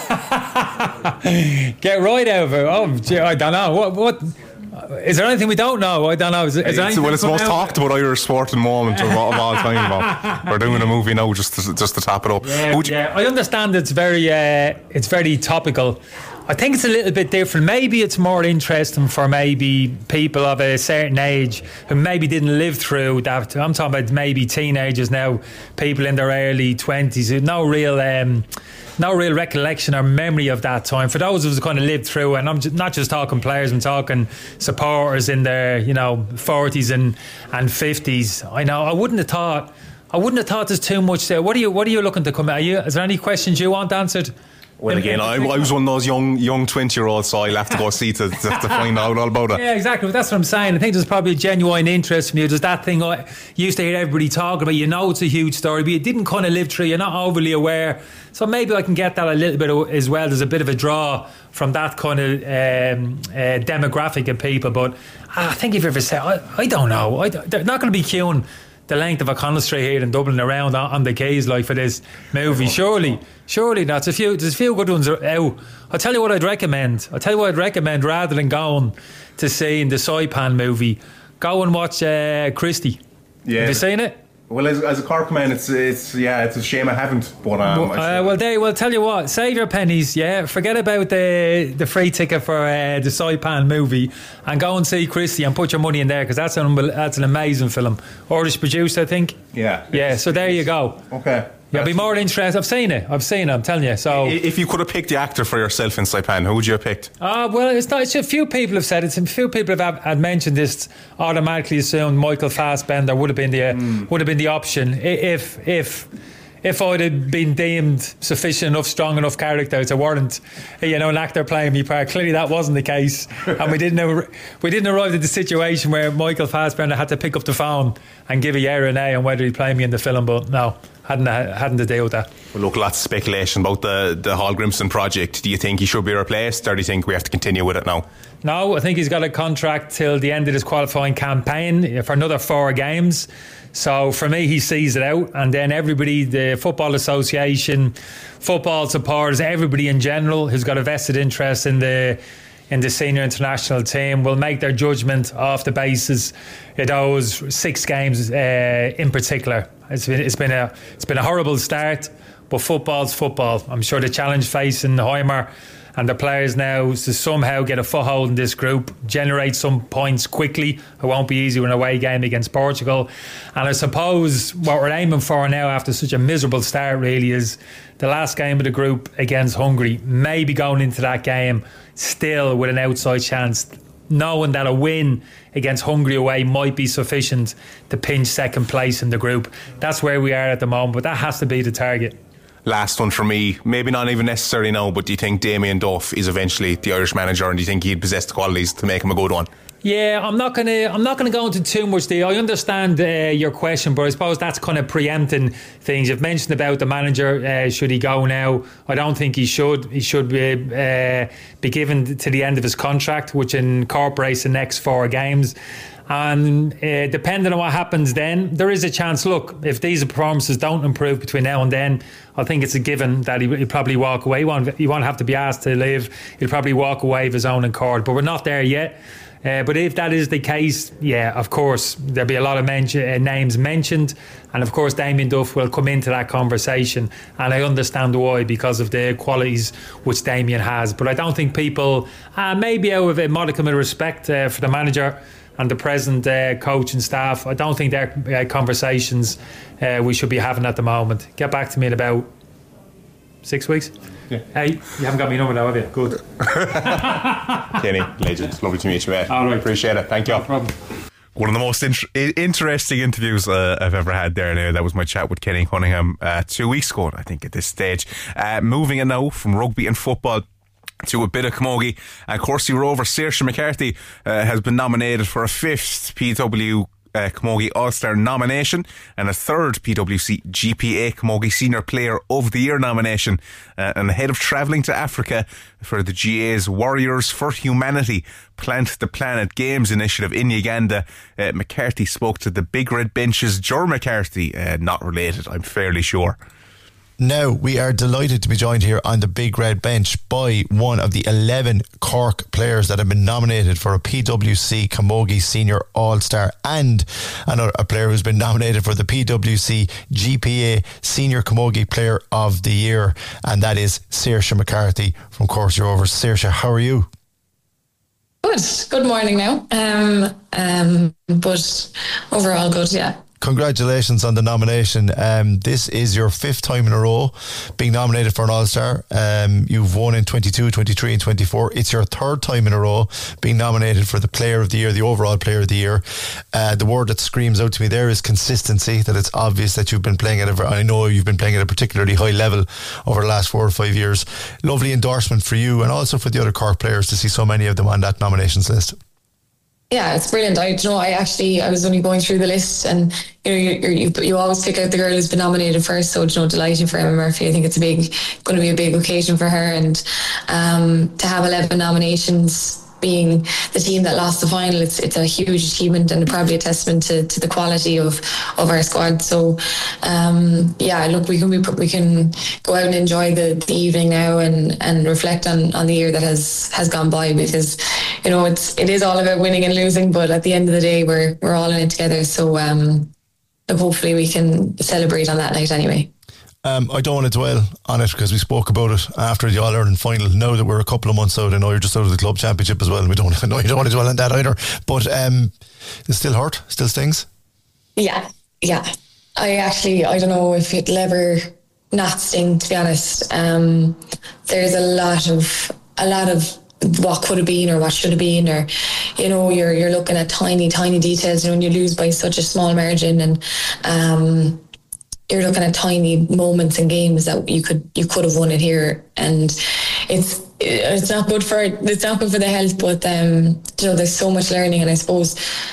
Get right out of it? Oh, gee, I don't know. What what? Is there anything we don't know? I don't know. Is, is there it's, well, it's the most out? talked about Irish sporting moment of, of all time. Bob. We're doing a movie now just to, just to tap it up. Yeah, Would you, yeah. I understand it's very uh, it's very topical. I think it's a little bit different. Maybe it's more interesting for maybe people of a certain age who maybe didn't live through that. I'm talking about maybe teenagers now, people in their early twenties who no real um, no real recollection or memory of that time. For those of us who kind of lived through, and I'm just, not just talking players, I'm talking supporters in their, you know, forties and, and fifties. I know I wouldn't have thought I wouldn't have thought there's too much there. What are you What are you looking to come? Are you? Is there any questions you want answered? Well, again, I, I was one of those young young twenty-year-olds, so I'll have to go see to, to, to find out all about it. Yeah, exactly. But that's what I'm saying. I think there's probably a genuine interest from you. There's that thing I used to hear everybody talking about. You know it's a huge story, but you didn't kind of live through. You're not overly aware. So maybe I can get that a little bit as well. There's a bit of a draw from that kind of um, uh, demographic of people. But I think if you ever say, I, I don't know. I, they're not going to be queuing the length of O'Connell Street here in Dublin around on, on the quays like for this movie. Surely, surely not. There's a few, there's a few good ones out. I'll tell you what I'd recommend. I'll tell you what I'd recommend rather than going to seeing the Saipan movie. Go and watch uh, Christie. Yeah. Have you seen it? Well, as, as a Cork man, it's it's yeah, it's a shame I haven't. But um, well, uh, well, there. Well, tell you what, save your pennies. Yeah, forget about the the free ticket for uh, the Saipan movie, and go and see Christie and put your money in there because that's an that's an amazing film. Irish produced, I think. Yeah. Yeah. So there you go. Okay. You'll be more interested. I've seen it. I've seen it. I'm telling you. So, if you could have picked the actor for yourself in Saipan, who would you have picked? Ah, uh, well, it's not. It's a few people have said it. A few people have had mentioned this. Automatically assumed Michael Fassbender would have been the uh, mm. would have been the option if if if I'd have been deemed sufficient enough, strong enough character to warrant, you know, an actor playing me part. Clearly, that wasn't the case, and we didn't we didn't arrive at the situation where Michael Fassbender had to pick up the phone and give a yeah or nay on whether he'd play me in the film. But no. Hadn't hadn't to deal with that. Well, look, lots of speculation about the the Hall Grimson project. Do you think he should be replaced, or do you think we have to continue with it now? No, I think he's got a contract till the end of his qualifying campaign for another four games. So for me, he sees it out, and then everybody, the Football Association, football supporters, everybody in general who's got a vested interest in the in the senior international team will make their judgment off the basis of those six games uh, in particular. It's been it's been a it's been a horrible start, but football's football. I'm sure the challenge facing Heimer and the players now is to somehow get a foothold in this group, generate some points quickly. It won't be easy with an away game against Portugal. And I suppose what we're aiming for now after such a miserable start really is the last game of the group against Hungary. Maybe going into that game still with an outside chance, knowing that a win against Hungary away might be sufficient to pinch second place in the group. That's where we are at the moment, but that has to be the target. Last one for me, maybe not even necessarily now, but do you think Damien Duff is eventually the Irish manager, and do you think he'd possess the qualities to make him a good one? Yeah, I'm not gonna. I'm not gonna go into too much there. I understand uh, your question, but I suppose that's kind of preempting things. You've mentioned about the manager. Uh, should he go now? I don't think he should. He should be uh, be given to the end of his contract, which incorporates the next four games. And uh, depending on what happens then, there is a chance. Look, if these performances don't improve between now and then, I think it's a given that he, he'll probably walk away. He won't, he won't have to be asked to leave. He'll probably walk away of his own accord. But we're not there yet. Uh, but if that is the case, yeah, of course, there'll be a lot of men- uh, names mentioned. And of course, Damien Duff will come into that conversation. And I understand why, because of the qualities which Damien has. But I don't think people, uh, maybe out of a modicum of respect uh, for the manager and the present uh, coach and staff, I don't think they're uh, conversations uh, we should be having at the moment. Get back to me in about six weeks. Yeah. Hey, you haven't got me number now, have you? Good. Kenny, legend. Lovely to meet you, mate. All right. Appreciate it. Thank you. No problem. One of the most int- interesting interviews uh, I've ever had there now. That was my chat with Kenny Cunningham uh, two weeks ago, I think, at this stage. Uh, moving in now from rugby and football to a bit of camogie. And Courcey Rover Saoirse McCarthy uh, has been nominated for a fifth P W uh, Camogie All-Star nomination and a third P W C G P A Camogie Senior Player of the Year nomination. Uh, and ahead of travelling to Africa for the G A's Warriors for Humanity Plant the Planet Games initiative in Uganda, uh, McCarthy spoke to the Big Red Bench's Ger McCarthy, uh, not related, I'm fairly sure. Now, we are delighted to be joined here on the Big Red Bench by one of the eleven Cork players that have been nominated for a P W C Camogie Senior All-Star, and another a player who's been nominated for the P W C G P A Senior Camogie Player of the Year, and that is Saoirse McCarthy from Courcey Rovers. Saoirse, how are you? Good. Good morning now. Um, um, but overall good, yeah. Congratulations on the nomination. Um, this is your fifth time in a row being nominated for an All-Star. Um, you've won in twenty-two, twenty-three and twenty-four. It's your third time in a row being nominated for the Player of the Year, the overall Player of the Year. Uh, the word that screams out to me there is consistency, that it's obvious that you've been playing at a, I know you've been playing at a particularly high level over the last four or five years. Lovely endorsement for you and also for the other Cork players to see so many of them on that nominations list. Yeah, it's brilliant. I you know I actually I was only going through the list, and you know you you you always pick out the girl who's been nominated first. So you know, delighted for Emma Murphy. I think it's a big going to be a big occasion for her, and um, to have eleven nominations, being the team that lost the final, it's it's a huge achievement and probably a testament to, to the quality of, of our squad. So um, yeah, look, we can we, we can go out and enjoy the, the evening now and, and reflect on, on the year that has, has gone by, because you know it's it is all about winning and losing, but at the end of the day we're we're all in it together. So um, hopefully we can celebrate on that night anyway. Um, I don't want to dwell on it because we spoke about it after the All-Ireland final. Now that we're a couple of months out, I know you're just out of the club championship as well, and we don't I know you don't want to dwell on that either, but um, it still hurt, still stings. Yeah, yeah. I actually, I don't know if it'll ever not sting, to be honest. Um, there's a lot of, a lot of what could have been or what should have been, or you know, you're you're looking at tiny, tiny details, and when you lose by such a small margin, and um. you're looking at tiny moments in games that you could you could have won it here, and it's it's not good for it's not good for the health. But um, you know, there's so much learning, and I suppose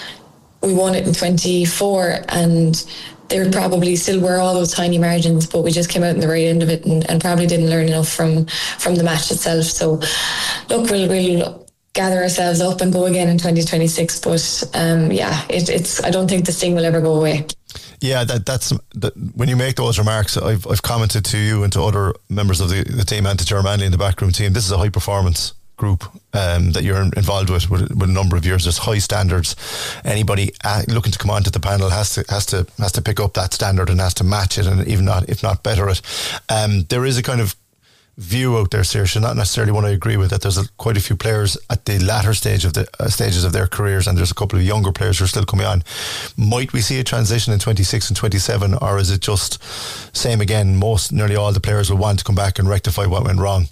we won it in twenty-four, and there probably still were all those tiny margins, but we just came out in the right end of it, and, and probably didn't learn enough from from the match itself. So look, we'll we'll gather ourselves up and go again in twenty twenty-six. But um, yeah, it, it's I don't think the sting will ever go away. Yeah, that that's that, when you make those remarks, I've I've commented to you and to other members of the, the team and to Ger Manley in the backroom team. This is a high performance group um, that you're involved with, with with a number of years. There's high standards. Anybody uh, looking to come onto the panel has to has to has to pick up that standard and has to match it, and even not if not better it. Um, there is a kind of view out there, Saoirse, not necessarily one I agree with, that there's a, quite a few players at the latter stage of the uh, stages of their careers, and there's a couple of younger players who are still coming on. Might we see a transition in twenty-six and twenty-seven, or is it just same again? Most, nearly all the players will want to come back and rectify what went wrong.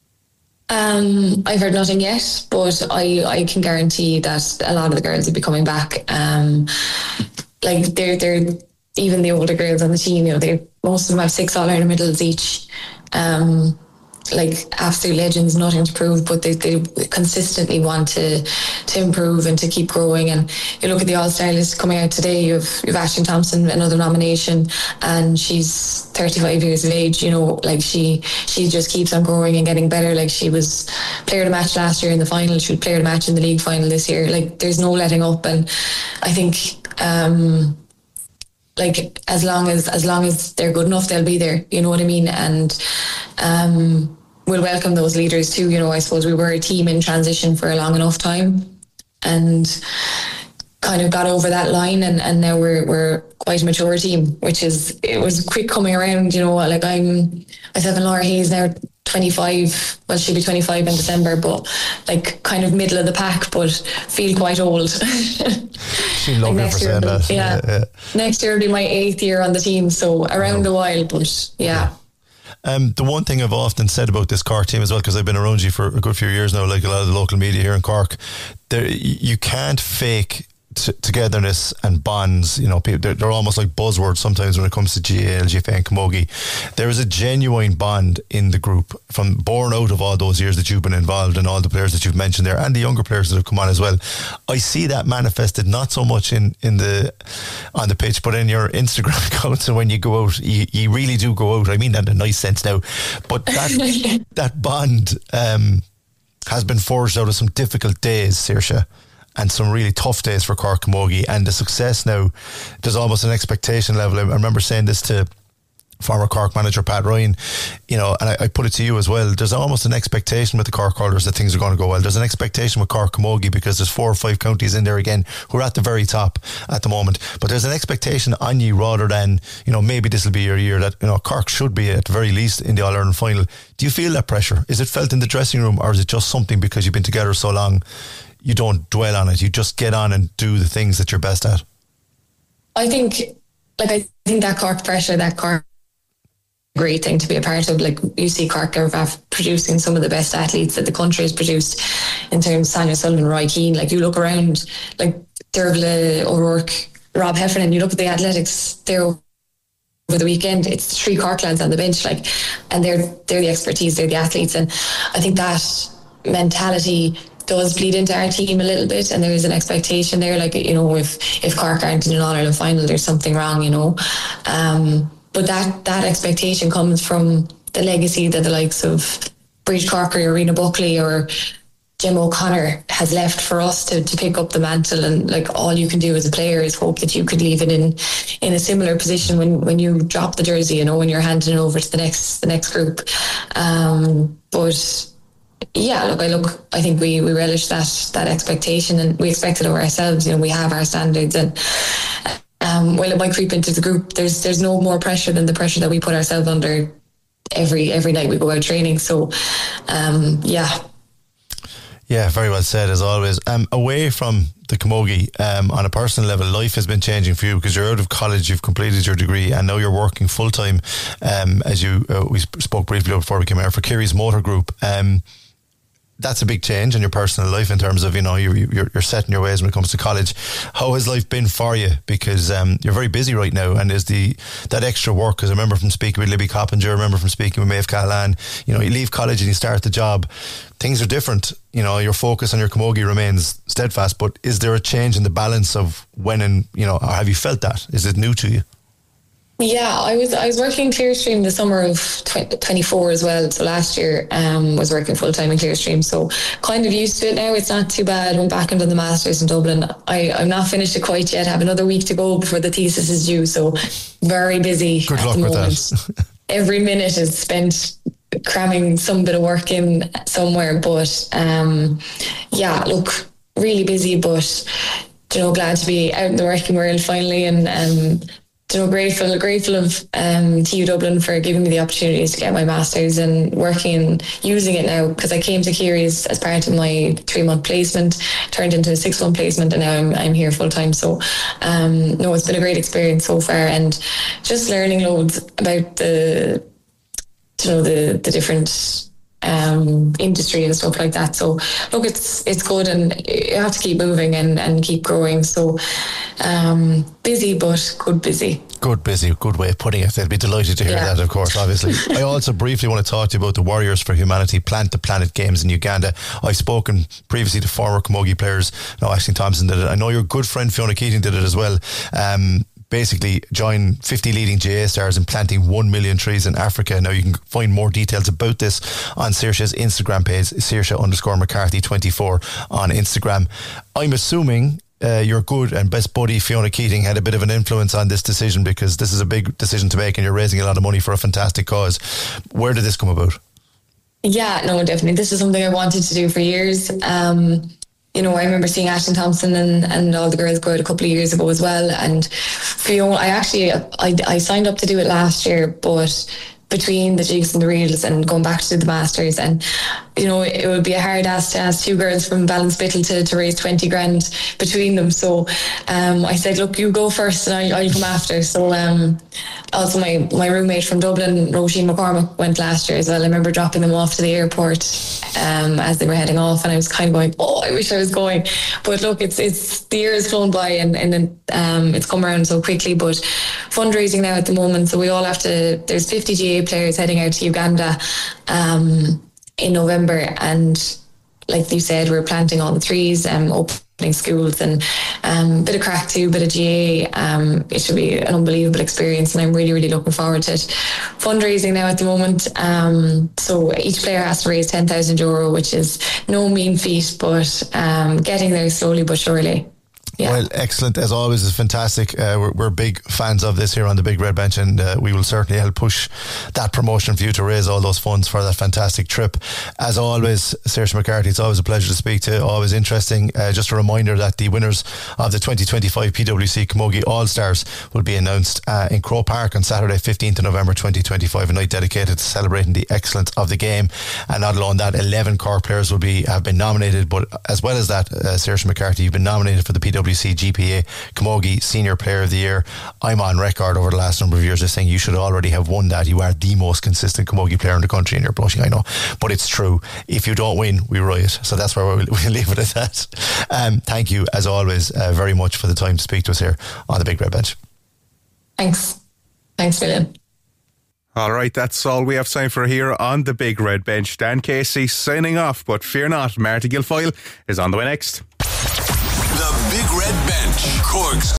Um, I've heard nothing yet, but I, I can guarantee that a lot of the girls will be coming back. Um, like they're they're even the older girls on the team, you know, they most of them have six All-Ireland medals each. Um, like absolute legends, nothing to prove, but they, they consistently want to to improve and to keep growing. And you look at the All-Star list coming out today, you have, you have Aisling Thompson, another nomination, and she's thirty-five years of age. You know, like she she just keeps on growing and getting better. Like she was player of the match last year in the final, she was player of the match in the league final this year. Like there's no letting up, and I think um like as long as as long as they're good enough, they'll be there, you know what I mean? And um we'll welcome those leaders too. You know, I suppose we were a team in transition for a long enough time and kind of got over that line, and, and now we're we're quite a mature team, which is, it was quick coming around, you know. Like I'm myself and Laura Hayes now twenty-five, well she'll be twenty-five in December, but like kind of middle of the pack, but feel quite old. She loved like you for saying that. Yeah, yeah. Next year will be my eighth year on the team, so around oh. a while, but yeah. Um, the one thing I've often said about this Cork team as well, because I've been around you for a good few years now, like a lot of the local media here in Cork, there, you can't fake t- togetherness and bonds. You know, people, they're, they're almost like buzzwords sometimes when it comes to G A A, L G F A and Camogie. There is a genuine bond in the group, from born out of all those years that you've been involved, and all the players that you've mentioned there, and the younger players that have come on as well. I see that manifested not so much in, in the on the pitch, but in your Instagram accounts, and when you go out, you, you really do go out. I mean that in a nice sense now, but that that bond um, has been forged out of some difficult days, Saoirse, and some really tough days for Cork Camogie, and the success now, there's almost an expectation level. I remember saying this to former Cork manager Pat Ryan, you know, and I, I put it to you as well, there's almost an expectation with the Cork Hurlers that things are going to go well. There's an expectation with Cork Camogie because there's four or five counties in there again who are at the very top at the moment, but there's an expectation on you rather than, you know, maybe this will be your year, that, you know, Cork should be at the very least in the All-Ireland final. Do you feel that pressure? Is it felt in the dressing room, or is it just something because you've been together so long, you don't dwell on it, you just get on and do the things that you're best at? I think, like, I think that Cork pressure, that Cork great thing to be a part of. Like, you see Cork Gervaf producing some of the best athletes that the country has produced, in terms of Sonia Sullivan, Roy Keane. Like, you look around, like Dervla O'Rourke, Rob Heffernan, you look at the athletics there over the weekend, it's three Cork lads on the bench, like, and they're they're the expertise, they're the athletes. And I think that mentality does bleed into our team a little bit, and there is an expectation there, like, you know, if if Cork aren't in an All-Ireland final, there's something wrong, you know. Um, but that that expectation comes from the legacy that the likes of Bridge Corkery or Rena Buckley or Jim O'Connor has left for us to, to pick up the mantle. And like, all you can do as a player is hope that you could leave it in in a similar position when when you drop the jersey, you know, when you're handing it over to the next the next group. Um, but yeah, look, I look. I think we, we relish that that expectation, and we expect it of ourselves. You know, we have our standards, and um, while it might creep into the group, there's there's no more pressure than the pressure that we put ourselves under every every night we go out training. So, um, yeah. Yeah, very well said, as always. Um, away from the Camogie, um, on a personal level, life has been changing for you, because you're out of college, you've completed your degree, and now you're working full time. Um, as you uh, we spoke briefly before we came here, for Kerry's Motor Group. Um, that's a big change in your personal life, in terms of, you know, you're, you're, you're set in your ways when it comes to college. How has life been for you? Because um, you're very busy right now, and is the that extra work, because I remember from speaking with Libby Coppinger, I remember from speaking with Maeve Callahan, you know, you leave college and you start the job, things are different, you know, your focus on your Camogie remains steadfast, but is there a change in the balance of when, and, you know, or have you felt that? Is it new to you? Yeah, I was I was working Clearstream the summer of twenty-four as well. So last year um was working full time in Clearstream, so kind of used to it now. It's not too bad. Went back and done the masters in Dublin. I I'm not finished it quite yet. I have another week to go before the thesis is due. So very busy. Good at luck the with moment. that. Every minute is spent cramming some bit of work in somewhere. But um yeah, look, really busy, but, you know, glad to be out in the working world finally, and um. You know, grateful, grateful of um, T U Dublin for giving me the opportunity to get my masters, and working and using it now, because I came to Kerry's as part of my three month placement, turned into a six month placement, and now I'm I'm here full time. So, um, no, it's been a great experience so far, and just learning loads about the, you know, the the different um, industry and stuff like that. So look, it's it's good, and you have to keep moving and, and keep growing. So um, busy, but good busy. Good busy, good way of putting it. They'll be delighted to hear Yeah. that, of course, obviously. I also briefly want to talk to you about the Warriors for Humanity Plant to Planet Games in Uganda. I've spoken previously to former Camogie players. No, Ashling Thompson did it. I know your good friend Fiona Keating did it as well. Um, basically, join fifty leading J A stars in planting one million trees in Africa. Now, you can find more details about this on Saoirse's Instagram page, Saoirse underscore McCarthy twenty-four on Instagram. I'm assuming Uh, your good and best buddy Fiona Keating had a bit of an influence on this decision, because this is a big decision to make and you're raising a lot of money for a fantastic cause. Where did this come about? Yeah, no, definitely. This is something I wanted to do for years. Um, you know, I remember seeing Ashling Thompson and, and all the girls go out a couple of years ago as well. And Fiona, I actually, I, I signed up to do it last year, but between the jigs and the reels and going back to the Masters, and you know, it would be a hard ask to ask two girls from Ballinspittle to, to raise twenty grand between them. So um, I said, look, you go first and I'll, I'll come after. So um, also my, my roommate from Dublin, Roisin McCormick, went last year as well. I remember dropping them off to the airport um, as they were heading off, and I was kind of going, oh, I wish I was going. But look, it's it's the year has flown by, and, and um, it's come around so quickly. But fundraising now at the moment, so we all have to, there's fifty G A players heading out to Uganda um, in November, and like you said, we're planting all the trees, um, opening schools, and um, bit of crack too, bit of G A. Um, it should be an unbelievable experience, and I'm really, really looking forward to it. Fundraising now at the moment, um, so each player has to raise ten thousand euro, which is no mean feat, but um, getting there slowly but surely. Yeah. Well, excellent. As always, it's fantastic. Uh, we're, we're big fans of this here on the Big Red Bench, and uh, we will certainly help push that promotion for you to raise all those funds for that fantastic trip. As always, Saoirse McCarthy, it's always a pleasure to speak to, always interesting. Uh, just a reminder that the winners of the twenty twenty-five P W C Camogie All-Stars will be announced uh, in Croke Park on Saturday, fifteenth of November twenty twenty-five, a night dedicated to celebrating the excellence of the game. And not alone that, eleven Cork players will be have been nominated, but as well as that, uh, Saoirse McCarthy, you've been nominated for the P W C G P A Camogie Senior Player of the Year. I'm on record over the last number of years as saying you should already have won that. You are the most consistent Camogie player in the country, and you're blushing, I know, but it's true. If you don't win, we riot. So that's where we'll, we'll leave it at that. Um, thank you, as always, uh, very much for the time to speak to us here on the Big Red Bench. Thanks. Thanks, William. All right, that's all we have time for here on the Big Red Bench. Dan Casey signing off, but fear not, Marty Guilfoyle is on the way next. The Big Red Bench, Cork's